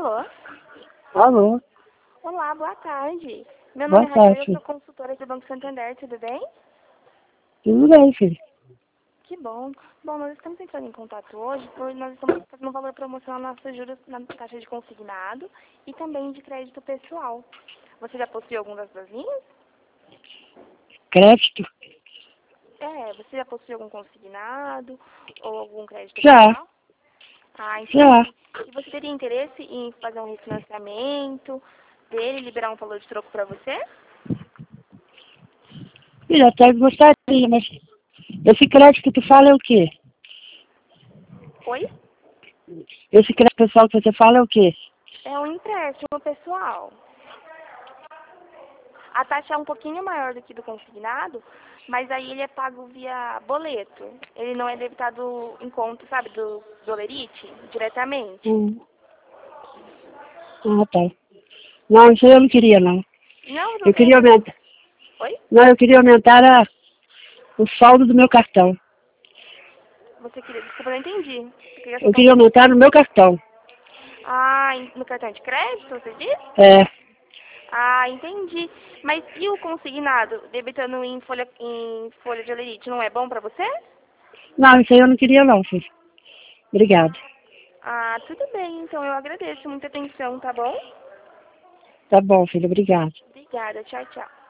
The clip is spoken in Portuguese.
Alô? Alô? Olá, boa tarde. Meu Boa nome é Raquel, eu tarde. sou consultora do Banco Santander, tudo bem? Tudo bem, filho? Que bom. Bom, nós estamos entrando em contato hoje, pois nós estamos fazendo um valor promocional na nossa juros na taxa de consignado e também de crédito pessoal. Você já possui algum das duas linhas? Crédito? Você já possui algum consignado ou algum crédito Já, pessoal? Ah, já. entendi. E você teria interesse em fazer um refinanciamento dele, liberar um valor de troco para você? Filho, até gostaria, mas esse crédito que tu fala é o quê? Oi? Esse crédito pessoal que você fala é o quê? É um empréstimo pessoal. A taxa é um pouquinho maior do que do consignado, mas aí ele é pago via boleto. Ele não é debitado em conta, sabe, do Olerite, diretamente. Hum. Ah, tá. Não, isso eu não queria, não. Não, Eu queria aumentar. Oi? Não, eu queria aumentar o saldo do meu cartão. Você queria... Desculpa, eu não entendi. Você queria Eu soltar um queria pouco? aumentar no meu cartão. Ah, no cartão de crédito, você disse? É. Ah, entendi. Mas e o consignado, debitando em folha de Olerite, não é bom pra você? Não, isso aí eu não queria, não, filho. Obrigado. Ah, tudo bem, então eu agradeço. Muita atenção, tá bom? Tá bom, filho. Obrigado. Obrigada, tchau, tchau.